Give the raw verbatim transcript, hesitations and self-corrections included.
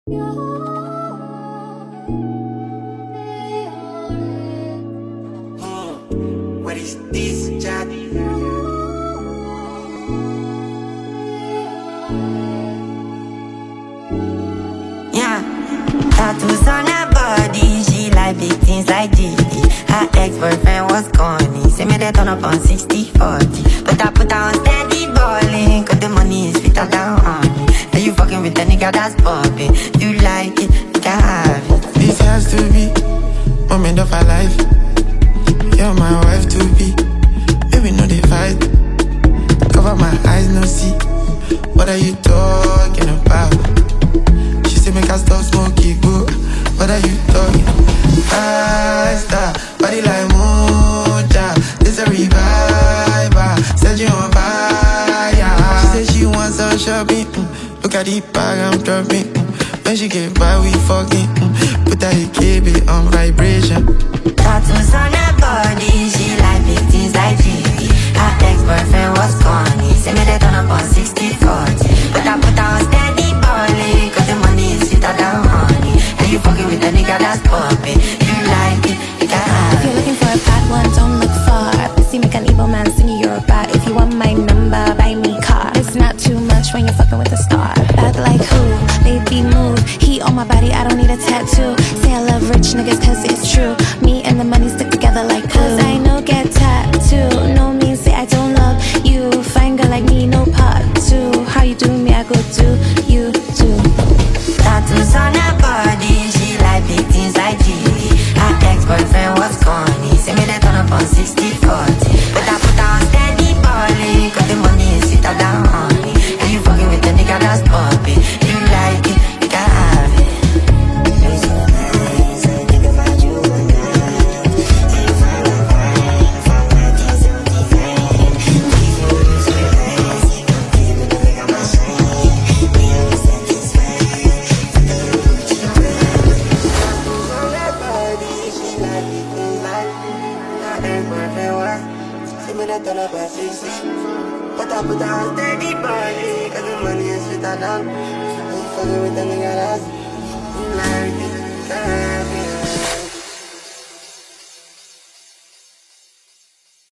What is this, chat? Yeah, tattoos on her body, she like big things like G D. Her ex-boyfriend was corny, say me they turn up on sixty forty. But I put her on steady balling, cause the money is fitter than honey. And you fucking with a nigga that's popping, you like it, you can have it. This has to be moment of our life. You're my wife to be. Baby, no they fight. Cover my eyes, no see. What are you talking about? She say make us stop smoking, boo. What are you talking? I star, body like moja. This a revival. Said you on fire. She said she wants some shopping. Mm. Look at the bag I'm dropping. Mm. When she get by, we fucking. Mm. Put her E K B on vibration. Tattoos on her body, she like big things like G D. Her ex-boyfriend was corny, say me they turn up on sixty forty. But I put her on steady balling, cause the money is fitter than honey. And you fucking with a nigga that's popping, you like it, you can have If you're looking for a bad one, don't look far. Pussy make an evil man sing you you're bad. If you want my number, buy me car. It's not too much when you're fucking with a star. Bad like who? Baby move. He on my body, I don't need a tattoo. Say I love rich niggas cause it's true. Me and the money stick together like glue. Cause I know get tattoo. No means say I don't love you. Fine girl like me, no part two. How you do me, I go do you too. tattoos on her body, she like big things like G D. Her ex-boyfriend was corny, say me they turn up on sixty forty. But I put her on steady balling, cause the money is fitter than honey. And you fucking with a nigga that's popping, you like it, you can have it. But I put down steady body, cause the money is fitter than. You fucking with the nigga that's like it.